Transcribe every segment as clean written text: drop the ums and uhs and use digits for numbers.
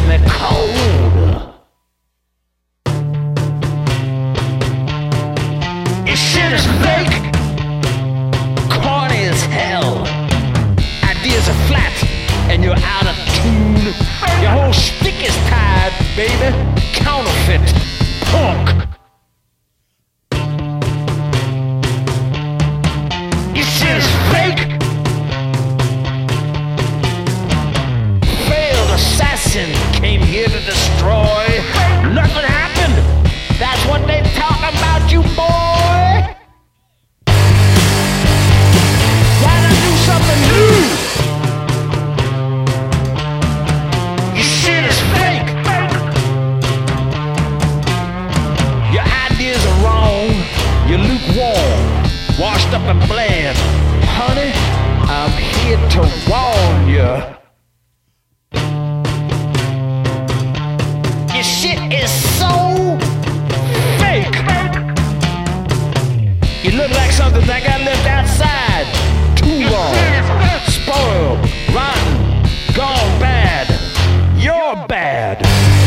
me cold. Your shit is fake, corny as hell. Ideas are flat and you're out of tune. Your whole shtick is tied, baby. Counterfeit, punk. Your shit is fake. Failed assassin came here to destroy. Nothing happened. That's what they talk about, you boy. Why not do something new? Your shit is fake. Your ideas are wrong. You're lukewarm, washed up and bland. Honey, I'm here to warn you. Your shit is so fake. You look like something that got left outside too long. Spoiled, rotten, gone bad. You're bad.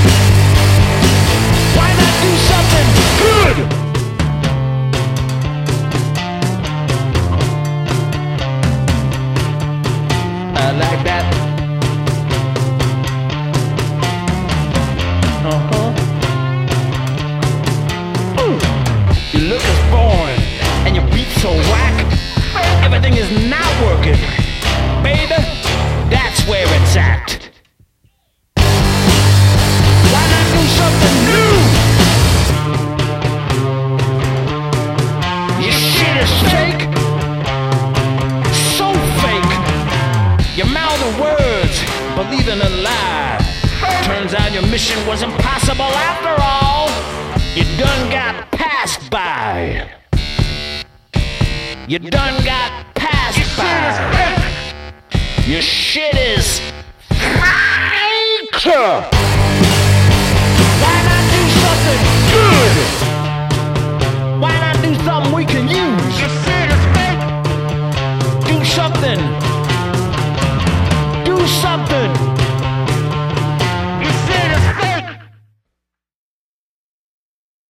Why not do something good? I like that. You look as foreign and your beat so whack. Everything is not working. Baby, that's where it's at. Why not do something new? Your shit is fake. So fake. You're mouthing words, believing a lie. Turns out your mission was impossible after all. You done got passed by. You done got passed by. Your shit is fake. Why not do something